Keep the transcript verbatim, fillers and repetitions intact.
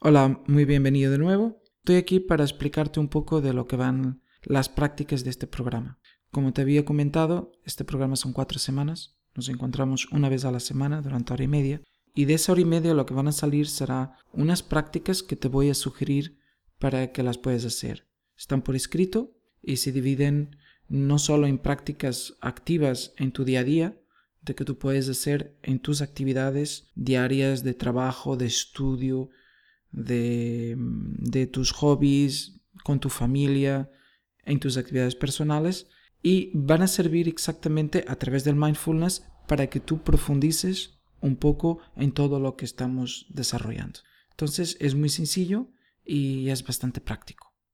Hola, muy bienvenido de nuevo. Estoy aquí para explicarte un poco de lo que van las prácticas de este programa. Como te había comentado, este programa son cuatro semanas. Nos encontramos una vez a la semana durante hora y media. Y de esa hora y media lo que van a salir será unas prácticas que te voy a sugerir para que las puedas hacer. Están por escrito y se dividen no solo en prácticas activas en tu día a día, de que tú puedes hacer en tus actividades diarias de trabajo, de estudio, de, de tus hobbies, con tu familia, en tus actividades personales, y van a servir exactamente a través del mindfulness para que tú profundices un poco en todo lo que estamos desarrollando. Entonces es muy sencillo y es bastante práctico.